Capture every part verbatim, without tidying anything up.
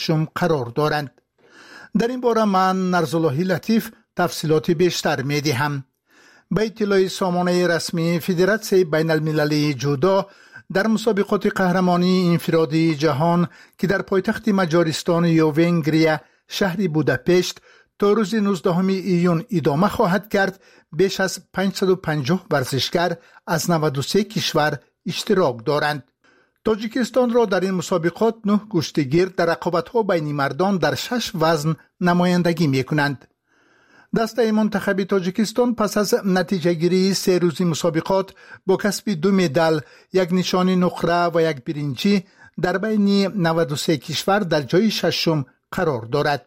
ششم قرار دارند. در این باره من نرزاللهی لطیف تفصیلات بیشتر می دهم. به اطلاع سامانه رسمی فدراسیون بین المللی جودو، در مسابقات قهرمانی انفرادی جهان که در پایتخت مجارستان یا ونگریا شهر بوداپشت تا روز نوزدهم ایون ادامه خواهد کرد، بیش از پانصد و پنجاه ورزشکار از نود و سه کشور اشتراک دارند. تاجیکستان را در این مسابقات نه کشتیگیر در رقابت‌ها بین مردان در شش وزن نمایندگی می‌کنند. دسته منتخب تاجیکستان پس از نتیجه گیری سه روزی مسابقات با کسب دو مدال، یک نشان نقره و یک برنجی در بین نود و سه کشور در جای ششم قرار دارد.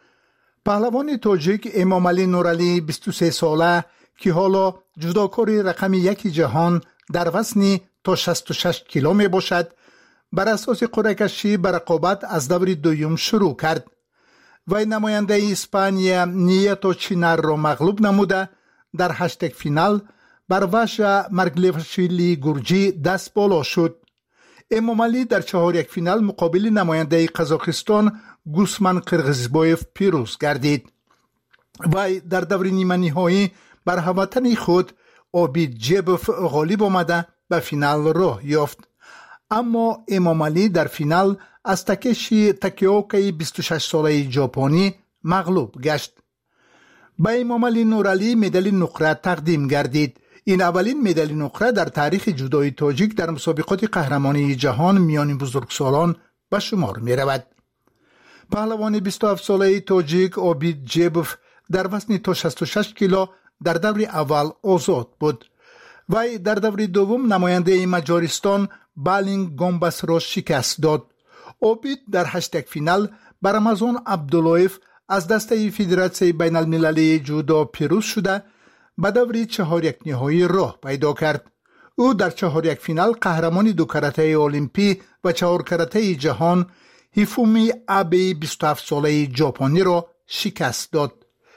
پهلوان تاجیک امام علی نورعلی بیست و سه ساله که حالا جودوکار رقم یک جهان در وزن تا شصت و شش کیلو می باشد، بر اساس قرعه کشی به رقابت از دور دوم شروع کرد. وی نماینده اسپانیا نیتو چینر را مغلوب نموده در هشتگ فینال بر وجه مرگلیوشویلی گورجی دست بالا شد. امام علی در چهار یک فینال مقابل نماینده قزاقستان گوسمن قرغیزبایف پیروز گردید. وی در دور نیمه نهایی بر هموطن خود اوبید جیبوف غالب آمده به فینال راه یافت. اما امام علی در فینال از تاکشی تاکیوکی بیست و شش ساله ژاپنی مغلوب گشت. به امام علی نورعلی مدال نقره تقدیم گردید. این اولین مدال نقره در تاریخ جودوی تاجیک در مسابقات قهرمانی جهان میان بزرگسالان به شمار می رود. پهلوان بیست و هفت ساله تاجیک اوبید جیبوف در وزن تا شصت و شش کیلو در دور اول آزاد بود. وی در دور دوم نماینده مجارستان بالینگ گومباس را شکست داد. اوبید در هشتگ فینال بر رمضان عبداللهیف از دسته فدراسیون بین المللی جودو پیروز شده به دور چهار یک نهایی راه پیدا کرد. او در چهار یک فینال قهرمان دو کاراته المپی و چهار کاراته جهان هیفومی آبه بیست و هفت ساله ژاپنی را شکست داد.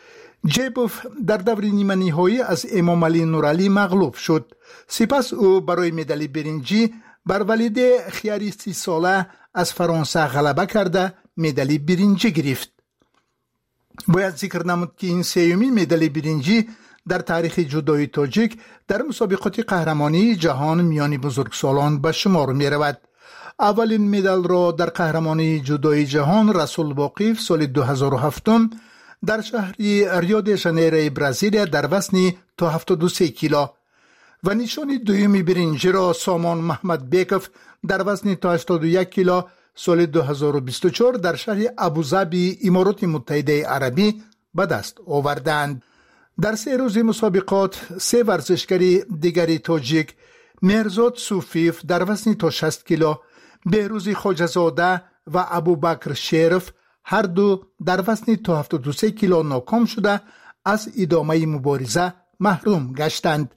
جیبوف در دور نیمه نهایی از امام علی نورعلی مغلوب شد. سپس او برای مدال برنجی بر ولید خیاری سی ساله از فرانسه غلبه کرده مدال برنجی گرفت. باید ذکر نمود که این سیومین مدال برنجی در تاریخ جودوی تاجیک در مسابقات قهرمانی جهان میان بزرگسالان به شمار می رود. اولین مدال را در قهرمانی جودوی جهان رسول باقیف سال دو هزار و هفت در شهر ریو دی ژانیرو برزیل در وزن تا هفتاد و سه کیلو و نشان دومی برنجی را سامان محمد بیکوف در وزن تا هشتاد و یک کیلو سال دو هزار و بیست و چهار در شهر ابوظبی امارات متحده عربی به دست آوردند. در سه روز مسابقات سه ورزشکار دیگری تاجیک مهرزاد صوفیف در وزن تا شصت کیلو، بهروز خواجه‌زاده و ابوبکر شریف هر دو در وزن تا هفتاد و سه کیلو ناکام شده از ادامه مبارزه محروم گشتند.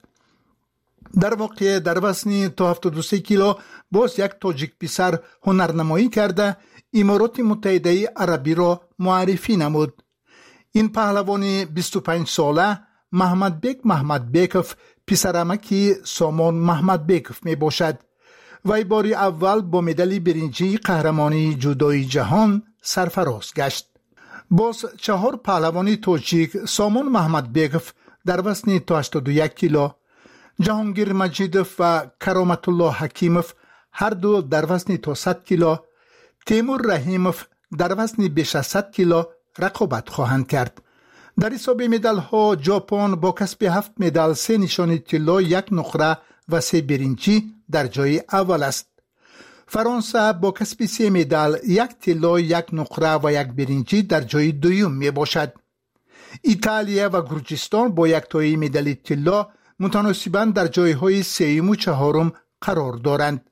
در واقع در وزن تا هفتاد و سه کیلو باز یک تاجیک پسر هنرنمایی کرده امارات متحده عربی را معرفی نمود. این پهلوان بیست و پنج ساله محمد بیک محمد بیکوف پسرعمکی سامان محمد بیکوف می باشد. وی باری اول با مدال برنجی قهرمانی جودوی جهان سرفراز گشت. باز چهار پهلوان تاجیک سامان محمد بیکوف در وزن تا هشتاد و یک کیلو، جهانگیر مجیدوف و کرامت الله حکیموف هر دو در وزن تا صد کیلو، تیمور رحیموف در وزن بیش از صد کیلو رقابت خواهند کرد. در حساب مدال ها ژاپن با کسب هفت مدال، سه نشان طلا، یک نقره و سه برنجی در جای اول است. فرانسه با کسب سه مدال، یک طلا، یک نقره و یک برنجی در جای دوم می باشد. ایتالیا و گرجستان با یک تایی مدال طلا متناسباً در جایهای سوم و چهارم قرار دارند.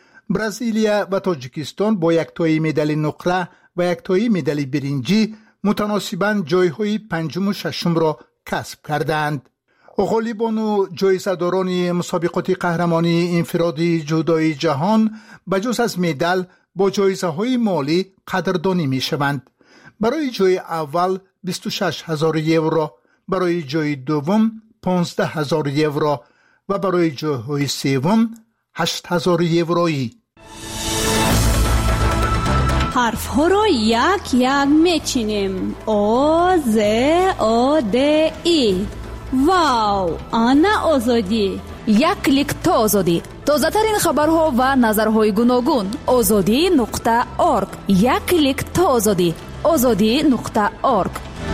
برزیلیا و تاجیکستان با یک تایی مدال نقره و یک تایی مدال برنجی متناسباً جایهای پنجم و ششم را کسب کردند. غالبان و جایزه‌داران مسابقات قهرمانی انفرادی جودوی جهان بجز از مدال با جایزه‌های مالی قدردانی می‌شوند. برای جای اول بیست و شش هزار یورو، برای جای دوم پانزده هزار یورو و برای جایهای سوم هشت هزار یورویی. حرف ها رو یک یک میچینیم. او ز او د ای. واو، آنا آزادی. یک کلیک تا آزادی. تازه ترین خبرها و نظرهای گوناگون. آزادی نقطه اورگ. یک کلیک تا آزادی. آزادی نقطه اورگ.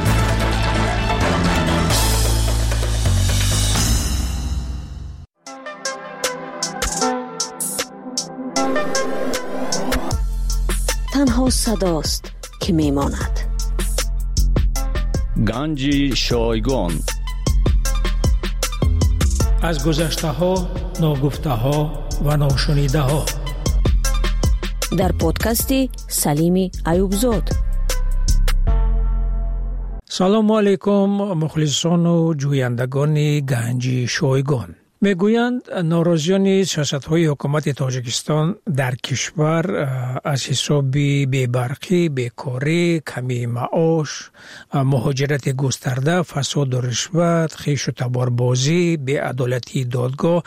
تنها صداست که میماند. گنج شایگان. از گذشته ها، ناگفته ها و ناشنیده ها. در پودکاستی سلیمی ایوبزاد. سلام علیکم مخلصان و جویندگان گنج شایگان. میگویند ناراضیان سیاست‌های حکومت تاجیکستان در کشور از حساب بی‌برقی، بیکاری، کمی معاش، مهاجرت گسترده، فساد و رشوت، خویش و تباربازی، بی‌عدالتی دادگاه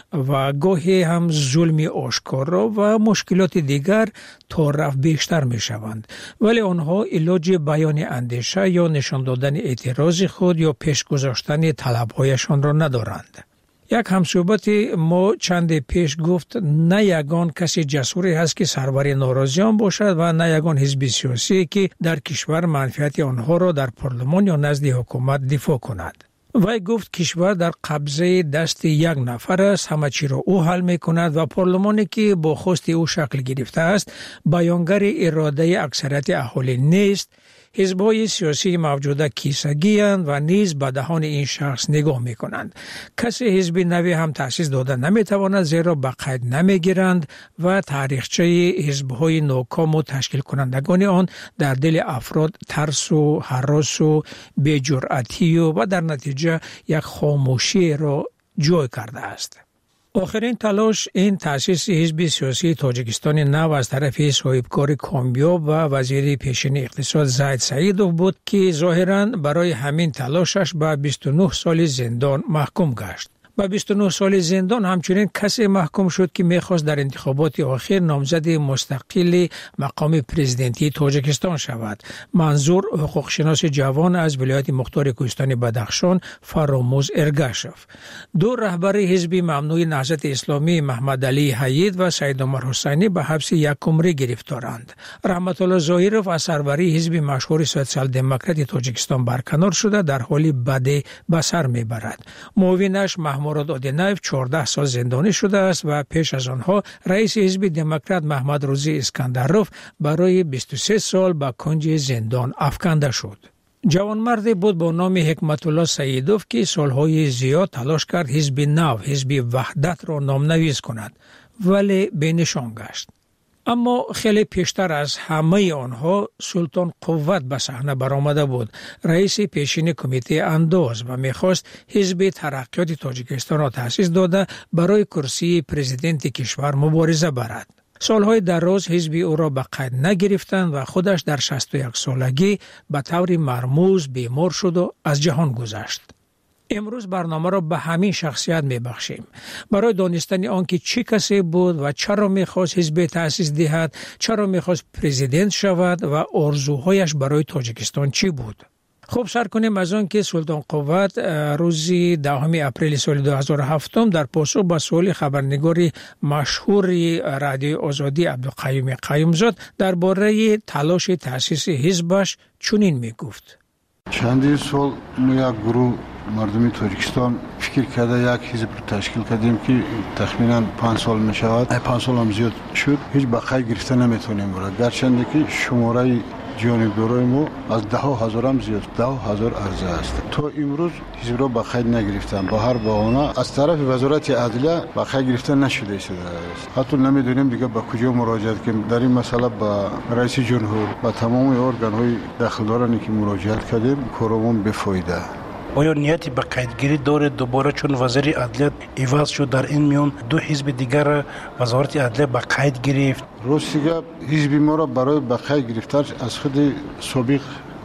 و گاهی هم ظلم آشکارا و مشکلات دیگر تا رفت بیشتر میشوند، ولی آنها علاج بیان اندیشه یا نشان دادن اعتراض خود یا پیش گذاشتن طلب‌هایشان را ندارند. یک همصحبت ما چند پیش گفت نه یگان کسی جسوری هست که سرور ناراضیان باشد و نه یگان حزب سیاسی که در کشور منفعت آنها را در پارلمان یا نزد حکومت دفاع کند. وی گفت کشور در قبضه دست یک نفر است، همه چی را او حل می کند و پارلمانی که با خواست او شکل گرفته است بیانگر اراده اکثریت اهالی نیست. حزب‌های سیاسی موجوده کیسگی اند و نیز به دهان این شخص نگاه می کنند. کسی حزب نوی هم تأسیس داده نمی تواند زیرا به قید نمی گیرند و تاریخچه حزب‌های ناکام و تشکیل کنندگان آن در دل افراد ترس و هراس و بی‌جرأتی و, و در نتیجه یک خاموشی را جای کرده است. آخرین تلاش این تأسیس حزب سیاسی تاجیکستان نو از طرف صاحبکار کامیاب و وزیر پیشین اقتصاد زید سعیدوف بود که ظاهراً برای همین تلاشش به بیست و نه سال زندان محکوم گشت. با بیست و نه سال زندان همچنین کسی محکوم شد که میخواست در انتخابات آخر نامزد مستقل مقام پرزیدنتی تاجیکستان شود. منظور حقوق شناس جوان از ولایت مختار کوهستان بدخشان فراموز ارگاشف. دو رهبر حزب ممنوع نهضت اسلامی محمد علی حید و سید عمر حسینی به حبس یک عمره گرفتارند. رحمت الله ظاهرов از سروری حزب مشهور سوسیال دموکرات تاجیکستان برکنار شده در حالی بد به سر میبرد. معاونش مراد آدینایف چهارده سال زندانی شده است و پیش از آنها رئیس حزب دموکرات محمد روزی اسکندروف برای بیست و سه سال به کنج زندان افکنده شد. جوانمردی بود با نام حکمت الله سعیدوف که سالهای زیاد تلاش کرد حزب نو، حزب وحدت را نامنویس کند، ولی بینشان گشت. اما خیلی پیشتر از همه آنها سلطان قوت به صحنه برآمده بود، رئیس پیشین کمیته انداز و میخواست حزب ترقیات تاجیکستان را تأسیس داده برای کرسی پرزیدنت کشور مبارزه برد. سالهای دراز حزب او را به قید نگرفتند و خودش در شصت و یک سالگی به طور مرموز بیمار شد و از جهان گذشت. امروز برنامه را به همین شخصیت میبخشیم برای دانستن آنکه چه کسی بود و چرا میخواست حزب تأسیس دهد، چرا میخواست پرزیدنت شود و آرزوهایش برای تاجیکستان چی بود. خب سر کنیم از آن که سلطان قوت روز دهم اپریل سال دو هزار و هفت در پاسخ به سوال خبرنگار مشهور رادیو آزادی عبدالقیوم قیومزاد درباره تلاش تأسیس حزبش چنین میگفت: چندین سال ما یک گروه مردمی تاجیکستان فکر کرده یک حزب رو تشکیل کردیم که تخمینا پنج سال می شود. پنج سال هم زیاد شد، هیچ بقای گرفته نمیتونیم برد، گرچند که شماره جانبدارای ما از ده هزار هم زیاد، ده هزار عرضه است. تا امروز حزب را بقای نگرفتن، با هر بهانه از طرف وزارت عدلیه بقای گرفته نشده است. حتی نمیدونیم دیگه به کجا مراجعه کنیم. در این مسئله با رئیس جمهور و تمام ارگان های دخلدارانی که مراجعت کردیم کارمون بفایده. آیا نیتی به قیدگیری داره دوباره چون وزیر عدلیه عوض شد در این میان دو حزب دیگر وزارت عدلیه به قید گرفت؟ راستیگه حزب ما را برای به قید گرفتن از خود سابق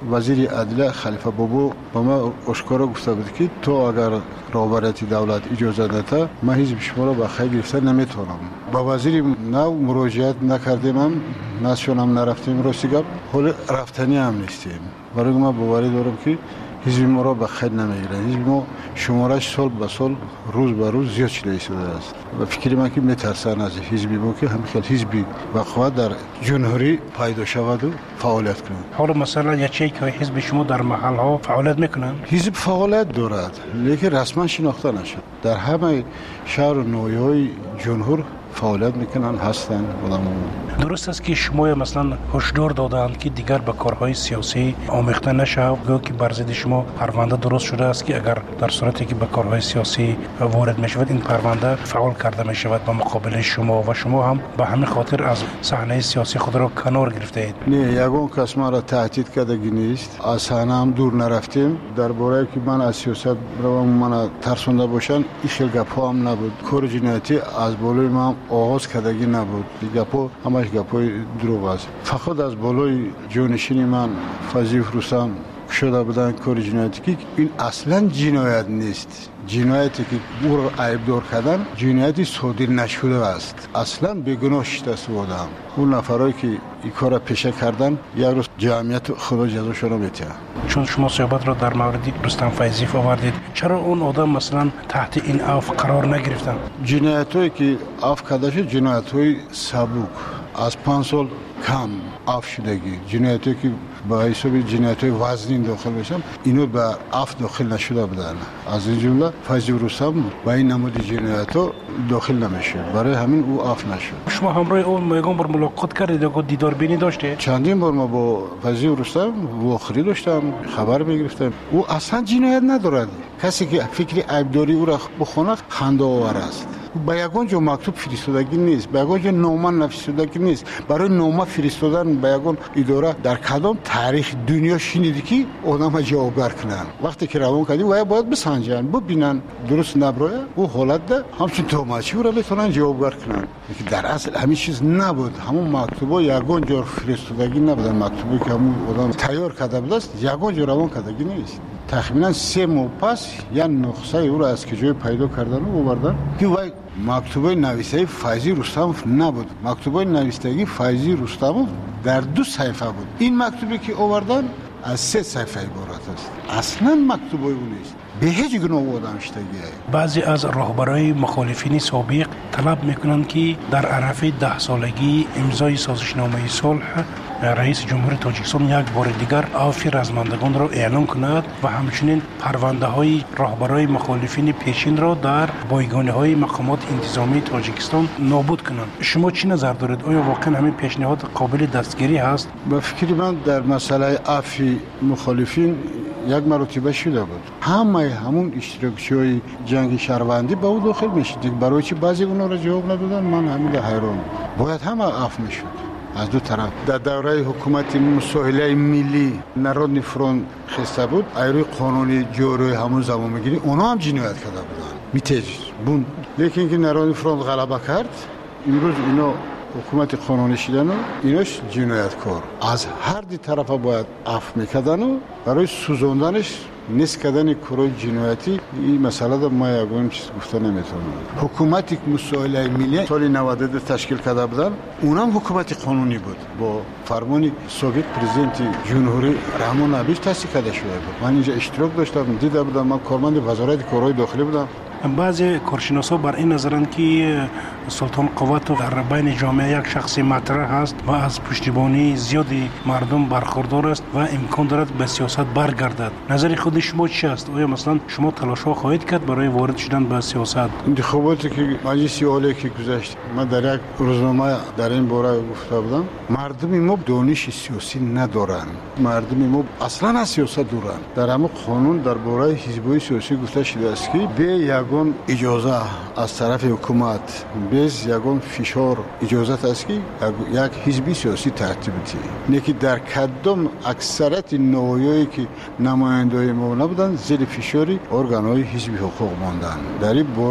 وزیر عدلیه خلیفه بابو با ما اشکارا گفته بود که تو اگر رهبریت دولت اجازه داده من حزب شما را به خیر گرفته نمیتونم. با وزیر نو مراجعت نکردیم، هم نشونم نرفتیم راستی گپ، حال رفتنی هم نیستیم. برای ما باوری دارم که حزب ما را به خیر نمیگیره. حزب ما شمارش سال به سال روز به روز زیاد شده شده است و فکر من که میترسن از حزبی ما که همین حزبی وقوع در جمهوری پیدا شود و فعالیت کنند. حالا مثلا یا چه که حزب شما در محل ها فعالیت میکنن؟ حزب فعالیت دارد لیکن رسما شناخته نشد. در همه شهر و نویهای جمهور فعالیت میکنن هستن آدم‌ها. درست است که شما مثلا هشدار دادند که دیگر به کارهای سیاسی آمیخته نشه، گویا که بر ضد شما پرونده درست شده است که اگر در صورتی که به کارهای سیاسی وارد میشود این پرونده فعال کرده میشود به مقابل شما و شما هم به همین خاطر از صحنه سیاسی خود را کنار گرفته اید. نه، یگان کس ما را تهدید کردگی نیست. از صحنه هم دور نرفتیم. درباره که من از سیاست رو من ترسونده باشن این خیلی گپا هم نبود. کار جنایتی از بالای ما آغاز کردگی نبود. گپا همش گپای دروغ است. فقط از بالای جانشین من فضیل رستم شده بودن کار جنایتی که این اصلا جنایت نیست. جنایتی که او را عیبدار کردن جنایتی صادر نشده است. اصلا بیگناه شده است آدم. اون نفرایی که این کار را پیشه کردن یک روز جمعیت خدا جزاشون را میده. چون شما صحبت را در مورد رستم فیضی آوردید، چرا اون آدم مثلا تحت این عفو قرار نگرفتن؟ جنایتایی که عفو کرده شد جنایت‌های سبک از پنج سال کم عفو شدگی، جنایتی که با حساب جنایت‌های وزنی داخل بشن اینو به عفو داخل نشده بودن. از این جمله فیضی رستم با این نمود جنایت‌ها داخل نمیشه، برای همین او عفو نشد. شما همراه اون میگم بر ملاقات کردید و دیدار بینی داشته؟ چندین بار ما با فیضی رستم واخری داشتم، خبر میگرفتم. او اصلا جنایت ندارد. کسی که فکر عیبداری او را بخونه خنده آور است. با یگان جو مکتوب فرستادگی نیست، با یگان جو نامه نوشتگی نیست. برای نامه فرستادن با یگان اداره در کدام تاریخ دنیا شنیدی که آدم جوابگر کنن؟ وقتی که روان کردی و باید بسنجن ببینن درست نبره او حالت ده همچون توماچی رو بتونن جوابگر کنن. که در اصل همین چیز نبود. همون مکتوبا یگان جو فرستادگی نبودن. مکتوبی که همون آدم تیار کرده بود است یگان جو روان کردگی نیست. تقریبا سه ماه پس یا نسخه او را از کجای پیدا کردن و آوردن که وای مکتوبه نویسه فیضی رستم نبود. مکتوبه نویسندگی فیضی رستم در دو صفحه بود. این مکتوبی که آوردن از سه صفحه عبارت است. اصلا مکتوبه او نیست. به هیچ گونه آدم شدگی. بعضی از رهبرای مخالفین سابق طلب میکنند که در عرف ده سالگی امضای سازشنامه صلح رئیس جمهور تاجیکستان یک بار دیگر عفو رزمندگان را اعلام کند و همچنین پرونده های رهبرای مخالفین پیشین را در بایگانه های مقامات انتظامی تاجیکستان نابود کنند. شما چی نظر دارید؟ آیا واقعا همین پیشنهاد قابل دستگیری هست؟ به فکر من در مسئله عفو مخالفین یک مرتبه شده بود. همه همون اشتراکچی‌های جنگ شهروندی به او داخل میشد. برای چی بعضی اونا را جواب ندادن؟ من همین حیران. باید همه عفو میشد از دو طرف. در دوره حکومت مساهله ملی نارودنی فرونت خسته بود، ایروی قانونی جوری همون زمان میگیری اونا هم جنایت کرده بودن میتیج بون. لیکن که نارودنی فرونت غلبه کرد امروز اینا حکومت قانونی شدن و ایناش جنایتکار. از هر دی طرف باید عفو میکردن و برای سوزوندنش نیست کردن کارهای جنایتی این مسئله در ما یگان چیز گفته نمیتونم. حکومتی که مساهله ملی سال نود و دو تشکیل کرده بودن اونم حکومت قانونی بود با فرمان سابق پرزیدنت جمهوری رحمان ابیش تأسیس کرده شده بود. من اینجا اشتراک داشتم، دیده بودم. من کارمند وزارت کارهای داخلی بودم. بعضی کارشناسا بر این نظرند که سلطان قوت در بین جامعه یک شخص مطرح است و از پشتیبانی زیادی مردم برخوردار است و امکان دارد به سیاست برگردد. نظر خود شما چی است؟ آیا مثلا شما تلاش‌ها خواهید کرد برای وارد شدن به سیاست؟ انتخاباتی که مجلس عالی که گذشت من در یک روزنامه در این باره گفته بودم مردم ما دانش سیاسی ندارند. مردم ما اصلا از سیاست دورن. در همه قانون درباره حزب‌های سیاسی گفته شده است که به یک یگان اجازه از طرف حکومت بیز یگان فشار اجازت است که یک حزبی سیاسی ترتیب دهد. نه که در کدام اکثریت نوعی که نمایندای ما نبودن زیر فشاری ارگان‌های حزبی حقوق ماندن. در این باره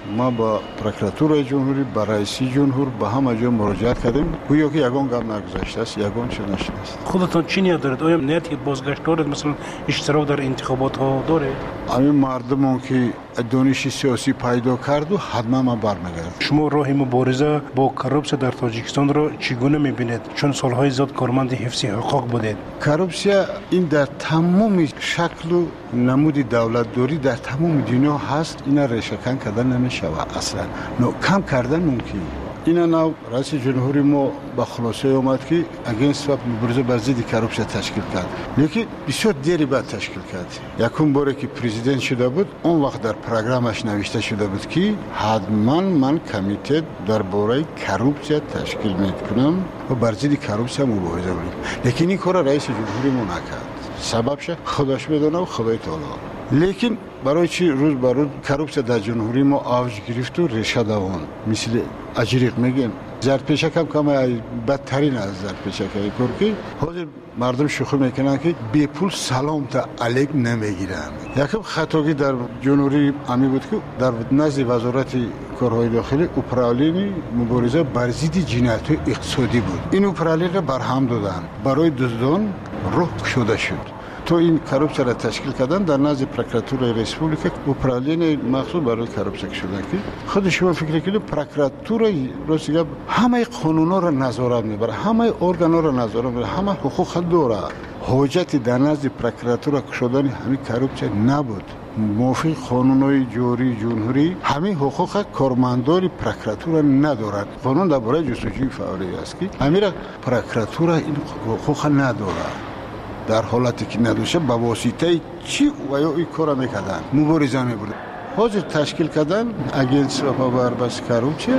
ما با پروکراتور جمهوری با رئیس جمهور با همه جا مراجعه کردیم گویا که یگان گام نگذاشته است یگان چه نشده است. خودتون چی نیت دارید؟ آیا نیت که بازگشت دارید مثلا اشتراک در انتخابات ها داره؟ همین مردمون که دانش سیاسی پیدا کرد و حتما ما برمیگردیم. شما راه مبارزه با کروپسیا در تاجیکستان را چگونه میبینید؟ چون سالهای زیاد کارمند حفظ حقوق بودید. کروپسیا این در تمام شکل و نمود دولتداری در تمام دنیا هست. اینا ریشه‌کن کردن نمیشود اصلا. نو کم کردن ممکن. اینا نو رئیس جمهوری ما با خلاصه اومد که اگینست و مبارزه بر ضد کروپسیا تشکیل کرد. لیکن بسیار دیری بعد تشکیل کرد. یکم باره که پرزیدنت شده بود اون وقت در پروگرامش نوشته شده بود که حتما من کمیته درباره کروپسیا تشکیل میکنم و بر ضد کروپسیا مبارزه کنم. لیکن این کار رئیس جمهوری ما نکرد. سببش خودش بدونه و خدای تعالی. لیکن برای چی روز بر روز کروپسیا در جمهوری ما اوج گرفت و ریشه دوان مثل اجریق میگن زرپیشک هم کم بدترین از زرپیشک کار که حاضر مردم شوخی میکنن که بی پول سلام تا علیک نمیگیرن. یکم خطاگی در جمهوری امی بود که در نزد وزارت کارهای داخلی اپرالین مبارزه بر ضد جنایت‌های اقتصادی بود. این اپرالین را برهم دادن برای دزدان راه گشوده شد. تو این کروپسیا را تشکیل کردن در نزد پروکراتور ریسپوبلیک اپرالین مخصوص برای کروپسیا شده که خود شما فکر کنید پروکراتور روسیه همه قانونا را نظارت میبره، همه ارگانا را نظارت میبره، همه حقوق داره. حاجت در نزد پروکراتور شدن همین کروپسیا نبود. موافق قانونهای جاری جمهوری همین حقوق کارمندان پروکراتور ندارد. قانون درباره جستجوی فوری است که همین پروکراتور این حقوق نداره. در حالتی که ندوشه با واسطه چی و یا این کار میکردن مبارزه میبردن. حاضر تشکیل کردن اگینست و پابربست کروپسیا.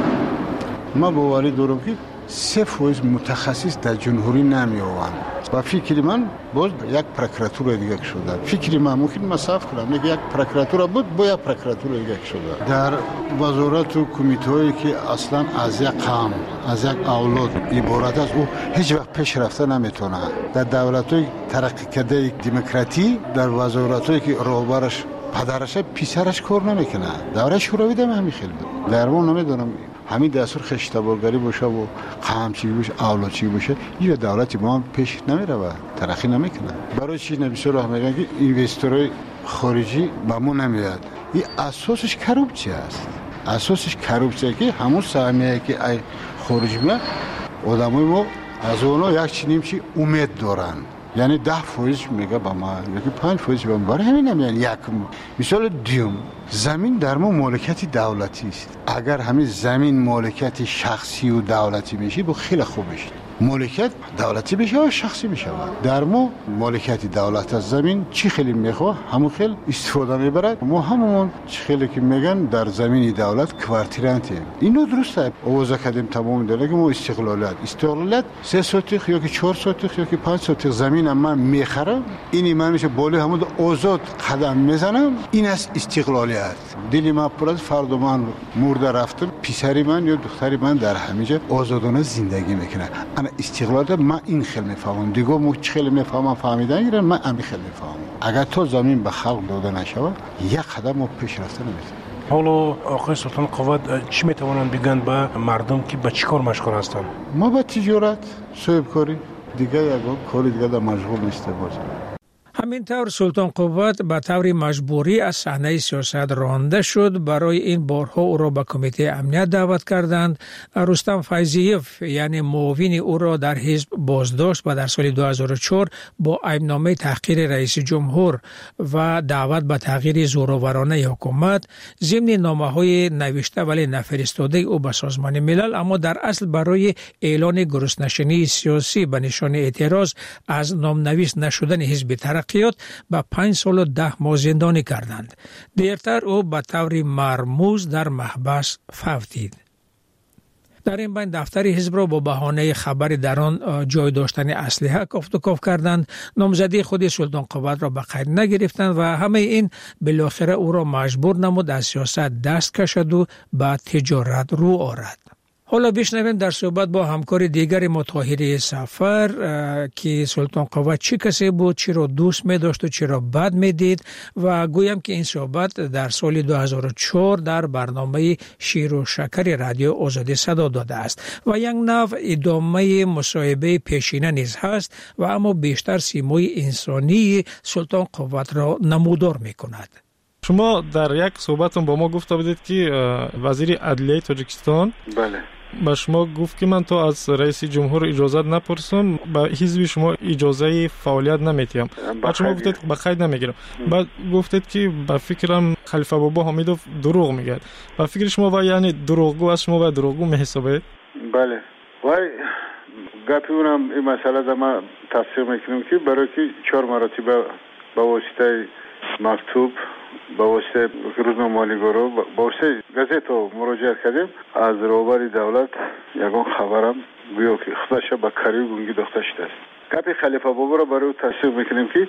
ما باوری دارم که سه فوز متخصص در جمهوری نمیآوند و فکر من باز یک پروکراتور دیگه شده. فکر من ممکن مصرف کنم میگه یک پروکراتور بود با یک پروکراتور دیگه شده. در وزارت و کمیته‌ای که اصلا از یک قوم از یک اولاد عبارت است او هیچ وقت پیش رفته نمیتونه. در دولت‌های ترقی کرده دموکراتی در وزارت‌هایی که راهبرش پدرش پسرش کار نمیکنه. دوره شوروی دم همین خیلی بود. در ما نمیدونم همین دستور خشتبارگری باشه و قمچی باشه اولادچی باشه این دولت ما پیش نمیره و ترقی نمیکنه. برای چی نمیشه راه میگن که اینوستورهای خارجی به ما نمیاد. این اساسش کروپسیا است. اساسش کروپسیا که همون سهمیه که ای خارجی میاد آدمای ما از اونا یک چنین چی امید دارن. یعنی ده فویز میگه با ما یکی پنج فویز با ما برای همین نمیان یک مثال دیوم زمین در ما مالکیت دولتی است. اگر همین زمین مالکیت شخصی و دولتی میشه با خیلی خوب میشه. مالکیت دولتی بشه و شخصی بشه. در ما مالکیت دولت از زمین چی خیلی میخواه همون خیلی استفاده میبرد. ما همون چی خیلی که میگن در زمین دولت کوارتیرانتی. اینو درسته آوازه کردیم تمام داره که ما استقلالیت استقلالیت سه سوتیخ یا که چهار سوتیخ یا که پنج سوتیخ زمین من میخرم اینی من میشه بالا همون آزاد قدم میزنم این است استقلالیت. دلی من پر از فرد من مرده رفتم پسری من یا دختری من در همینجا آزادانه زندگی میکنه. انا استقلال من این خیلی میفهمم دیگه مو خیلی میفهمم فهمیدن گیرن من همین خیلی میفهمم. اگر تو زمین به خلق داده نشود یک قدم ما پیش رفته نمیتونیم. حالا آقای سلطان قوت چی میتوانند بگن به مردم که به چی کار مشغول هستند؟ ما به تجارت صاحب کاری دیگه یک کاری دیگه در مشغول نیست باز. همینطور سلطان قوت به طور مجبوری از صحنه سیاست رانده شد. برای این بارها او را به کمیته امنیت دعوت کردند. رستم فیضیف یعنی معاون او را در حزب بازداشت و در سال دو هزار و چهار با ایبنامه تحقیر رئیس جمهور و دعوت به تغییر زورآورانه حکومت ضمن نامه‌های نوشته ولی نفرستاده او به سازمان ملل اما در اصل برای اعلان گرسنه‌شینی سیاسی به نشان اعتراض از نامنویس نشدن حزب ترقیات به پنج سال و ده ماه زندانی کردند. دیرتر او به طور مرموز در محبس فوتید. در این بین دفتر حزب را با بهانه خبر در آن جای داشتن اسلحه کافت و کاف کردند. نامزدی خود سلطان قوت را به قید نگرفتند و همه این بالاخره او را مجبور نمود از سیاست دست کشد و به تجارت رو آورد. حالا بشنویم در صحبت با همکار دیگر ما طاهری سفر که سلطان قوا چی کسی بود، چرا دوست می داشت و چرا بد می دید و گویم که این صحبت در سال دو هزار و چهار در برنامه شیر و شکر رادیو آزادی صدا داده است و یک نوع ادامه مصاحبه پیشینه نیز هست و اما بیشتر سیمای انسانی سلطان قوا را نمودار می کند. شما در یک صحبتون با ما گفته بودید که وزیر عدلیه تاجیکستان بله با شما گفت که من تو از رئیس جمهور اجازه نپرسم، با حزب شما اجازه فعالیت نمیتیم. بعد شما گفتید به خیر نمیگیرم. بعد گفتید که با فکرم خلیفه بابا حمیدوف دروغ میگه. با فکر شما و یعنی دروغگو از شما و دروغگو میحسابید؟ بله. وای گپی اونم این مسئله در ما تصدیق میکنم که برای که چهار مراتب با واسطه مکتوب با واسطه روزنامه‌نگارا با واسطه گازت مراجعه کردیم از روبری دولت یگان خبرم گویا که خودش با کاری گونگی داشته است. گپ خلیفه بابا را برای تصدیق میکنیم که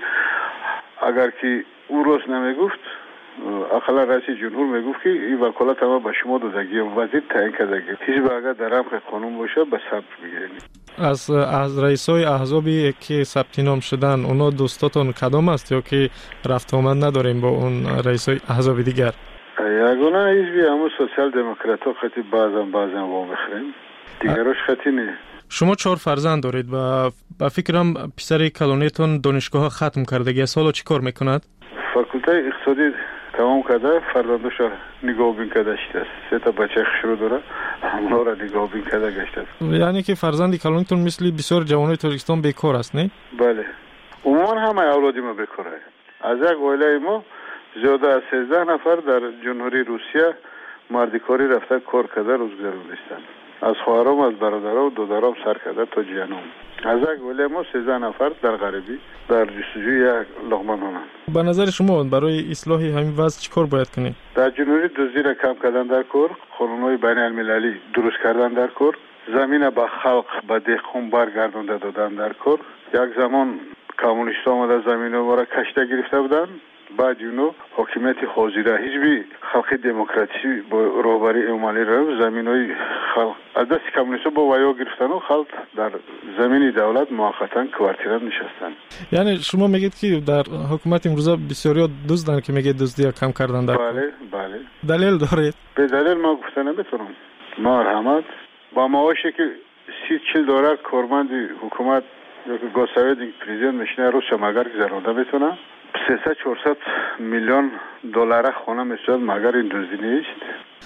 اگر که او روز نمیگفت اقلا رئیس جمهور میگفت که این وکالت ما به شما دادگی وزیر تعیین کردگی حزب اگر در رمق قانون باشه به ثبت میگیریم. از از رئیسای احزابی که ثبت نام شدن اونا دوستاتون کدام است یا که رفت آمد نداریم با اون رئیسای احزاب دیگر؟ یگانه حزبی همون سوسیال دموکرات ها خطی بعضا بعضا وام بخریم دیگرش خطی نه. شما چهار فرزند دارید و با فکرم پسر کلونیتون دانشگاه ختم کردگی سالا چی کار میکند؟ فاکولته اقتصادی تمام کرده، فرزندش نگاه بین کرده است. سه تا بچه شروع داره، همونا را نگاه بین کرده گشته است. یعنی که فرزند کلونیتون مثل بسیار جوانای تاجیکستان بیکار است، نه؟ بله. عموما همه اولادی ما بیکاره. از یک عائله ما زیاده از سیزده نفر در جمهوری روسیه مردکاری رفته کار کرده روزگار نیستند. از خواهرام از برادرام و دادرام سر کرده تا جیانم. از یک عائله ما سیزده نفر در غربی در جستجوی یک لقمه نان. به نظر شما برای اصلاح همین وضع چیکار باید کنیم؟ در جمهوری دزدی را کم کردن در کار، قانون‌های بین المللی درست کردن در کار، زمین به خلق به دهقان برگردانده دادن در کار. یک زمان کمونیست‌ها آمده زمین ما را کشته گرفته بودند. بعد اونو حکومت حاضره حزبی خلق دموکراسی با رهبری امالی را زمینای خلق از دست کمونیست‌ها با ویا گرفتن و خلق در زمین دولت موقتا کوارتیرا نشستن. یعنی شما میگید که در حکومت امروزه بسیاری دزدن که میگه دزدی کم کردن در بله بله دلیل دارید؟ به دلیل ما گفتن نمیتونم. مرحمت با معاشی که سی چل دلار کارمند حکومت یا که گوساوید پرزیدنت میشنه رو شماگر گذرانده میتونه. سیصد چهارصد میلیون دلار خانه میشد مگر این دزدی نیست.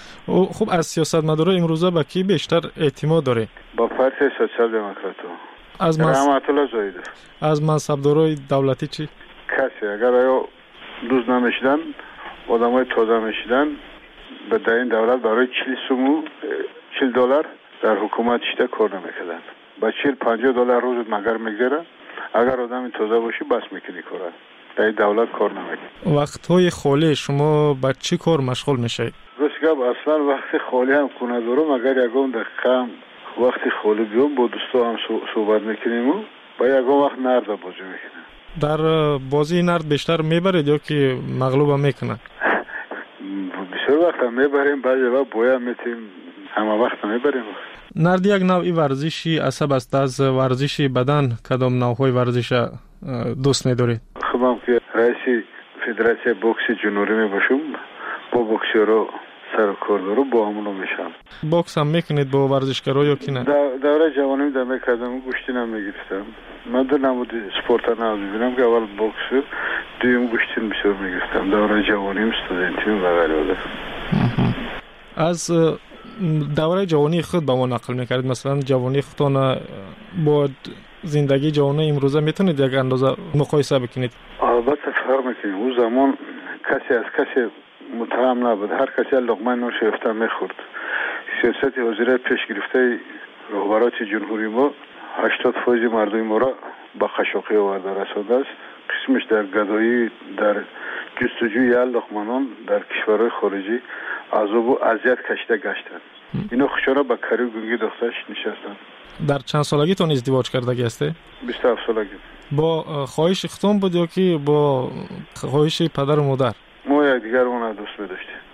خب از سیاستمدارا امروزه با کی بیشتر اعتماد داره؟ با پارتی سوسیال دموکرات. از رحمت الله زاید. از منصبدارای دولتی چی؟ کسی اگر آیا دوز نمیشدن آدمای تازه میشدن به در این دولت برای چهل سومو چهل دلار در حکومت شده کار نمیکردن. با چهل پنجاه دلار روز مگر میگذره. اگر آدم تازه باشی بس میکنی کاره. در دولت کار نمیکنی. وقت‌های خالی شما با چی کار مشغول میشید؟ راست اصلا وقت خالی هم کنه دارم اگر یکم دقیقه وقت خالی بیام با دوستا هم صحبت میکنیم و با یکم وقت نرد بازی میکنیم. در بازی نرد بیشتر میبرید یا که مغلوب هم میکنه؟ بسیار وقت هم میبریم بعضی وقت بویا میتیم همه وقت هم میبریم. نرد یک نوعی ورزشی عصب است. از ورزش بدن کدام نوعهای ورزش دوست ندارید؟ خودم که رئیس فدراسیون بوکس جنوبی می باشم با بوکسورا سر کار دارم با همونو میشم. بوکس هم میکنید با ورزشکارا یا کی نه؟ دوره جوانی دم کردم گوشتی نم میگرفتم. من در نمود سپورت ناز ببینم که اول بوکس دویم گوشتی بسیار میگرفتم. دوره جوانیم استودنتیم و غیره. از دوره جوانی خود با ما نقل میکردید، مثلا جوانی خودتان با زندگی جوانی امروزه میتونید یک اندازه مقایسه بکنید؟ البته فرق میکنه. اون زمان کسی از کسی متهم نبود، هر کسی لقمه نون شیفته میخورد. سیاست وزیر پیش گرفته رهبرات جمهوری ما هشتاد فیصد مردم ما را با خشاقی آورده رسانده است. قسمش در گدایی در جستجوی لقمه نان در کشورهای خارجی عذاب و اذیت کشیده گشتند. اینا خشارا با کاری گونگی دخترش نشستند. در چند سالگیتون ازدواج کردگی هستی؟ بیست و هفت سالگی. با خواهش ختم بود یا که با خواهش پدر و مادر؟ ما یک دیگر اون دوست می داشتیم.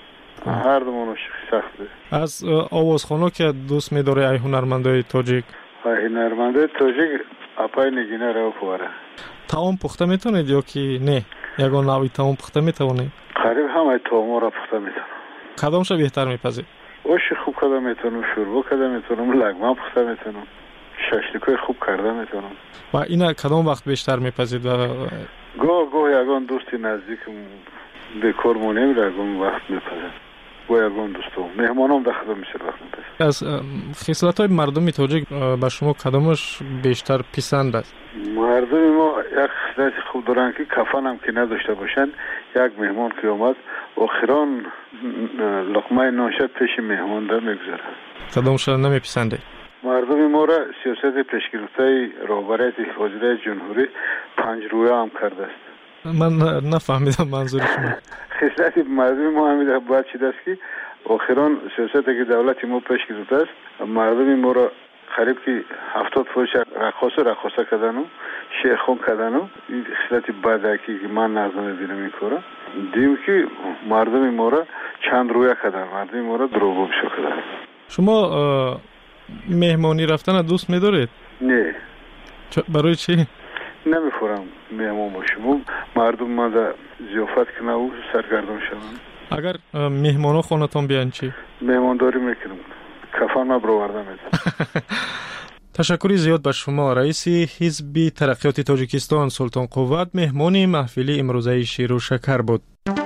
میکنید؟ هر دومون عاشقی سخته. از آوازخوانا که دوست می‌داری ای هنرمندای تاجیک؟ ای هنرمندای تاجیک اپای نگینه رو پواره. تاون پخته میتونید یا که نه؟ یگان نوعی تاون پخته میتونید؟ قریب همه تاون را پخته میتونم. کدامش بهتر میپذیر؟ اوش خوب کرده میتونم، شوربا کرده میتونم، لگمه پخته میتونم، ششلیکای خوب کرده میتونم. و اینا کدام وقت بیشتر میپذید؟ و گاه گاه یگان دوستی نزدیکم بکار مونیم یگان وقت میپذید. گاه یگان دوستم مهمانم در خدمت میشه وقت میپذید. از خصلت‌های مردم تاجیک به شما کدامش بیشتر پسند است؟ مردم ما یک خصلت خوب دارن که کفن هم که نداشته باشن. یک مهمان که اومد آخران لقمه ناشد پیش مهمان در میگذاره. کدامش نمیپسنده؟ مردم ما را سیاست پیشگرفته رهبری حاضره جمهوری پنج رویه هم کرده است. من نفهمیدم منظور شما. خصلت مردم ما همیشه باید چیز است که آخران سیاست که دولت ما پیش گرفته است مردم ما را قریب که هفتاد فوش رقاصه رقاصه کردن و شیخون کردن و این خصلت بدکی که من نظر میبینم این کارا. دیم که مردم ما را چند رویه کردن، مردم ما را دروغ بشو کردن. شما مهمانی رفتن دوست می‌دارید؟ نه. برای چی؟ نمی‌فورم مهمان باشم. مردم ما در ضیافت کنه و سرگردان شوند. اگر مهمانا خونتون بیان چی؟ مهمانداری میکنم. کفن ما برآورده میدم. تشکر زیاد به شما. رئیس حزب ترقیات تاجیکستان سلطان قوت مهمان محفل امروزه شیر و شکر بود.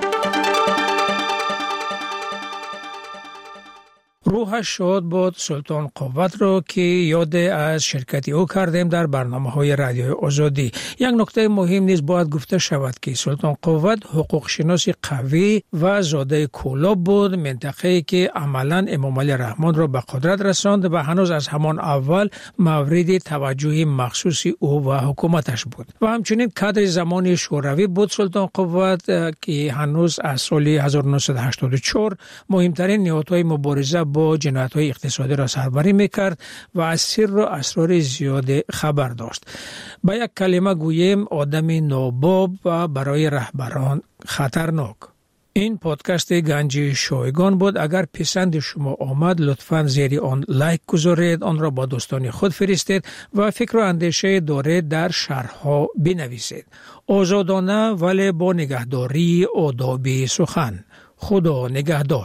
روحش شاد بود سلطان قوت رو که یاد از شرکتی او کردیم در برنامه های رادیوی آزادی. یک نکته مهم نیز باید گفته شود که سلطان قوت حقوق شناسی قوی و زاده کولاب بود، منطقه‌ای که عملاً امام علی رحمان را به قدرت رساند و هنوز از همان اول مورد توجه مخصوصی او و حکومتش بود. و همچنین کادر زمانی شوروی بود سلطان قوت که هنوز از سال هزار و نهصد و هشتاد و چهار مهمترین نهادهای مبارزه با جنایت‌های اقتصادی را سربری می‌کرد و از سر و اسرار زیاد خبر داشت. با یک کلمه گوییم آدم ناباب و برای رهبران خطرناک. این پادکست گنج شایگان بود. اگر پسند شما آمد لطفاً زیر آن لایک گذارید، آن را با دوستان خود فرستید و فکر و اندیشه دارید در شرح‌ها بنویسید. آزادانه ولی با نگهداری آداب سخن. خدا نگهدار.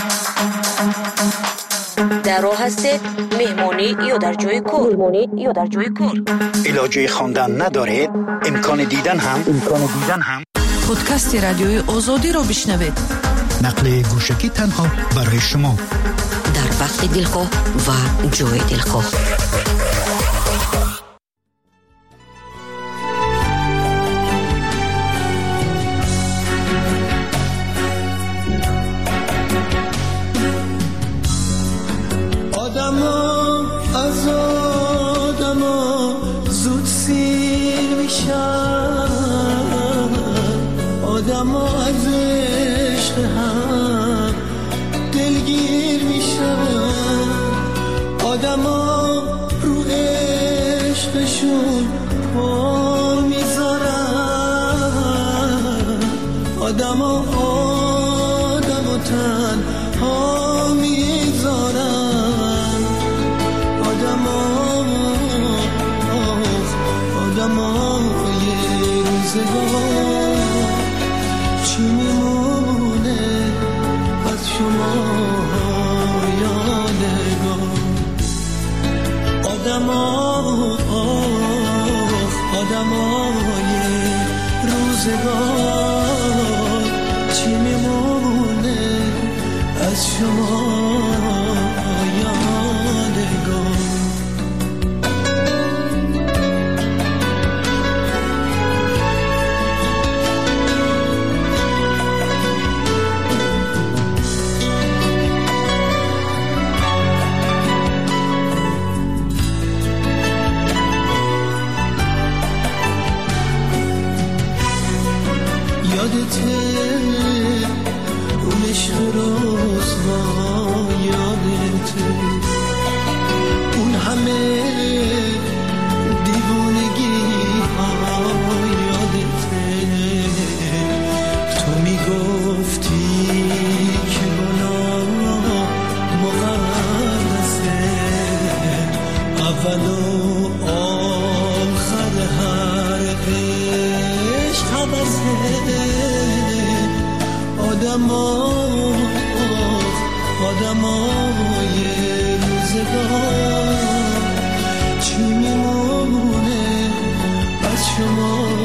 در راه هستید مهمانی یا در جای کار مهمانی یا در جای کار علاجه خواندن ندارید امکان دیدن هم امکان دیدن هم پادکست رادیوی آزادی رو بشنوید. نقل گوشکی تنها برای شما در وقت دلخواه و جای دلخواه. تو میگفتی که آدما آدمای روزگار چی میمونه از شما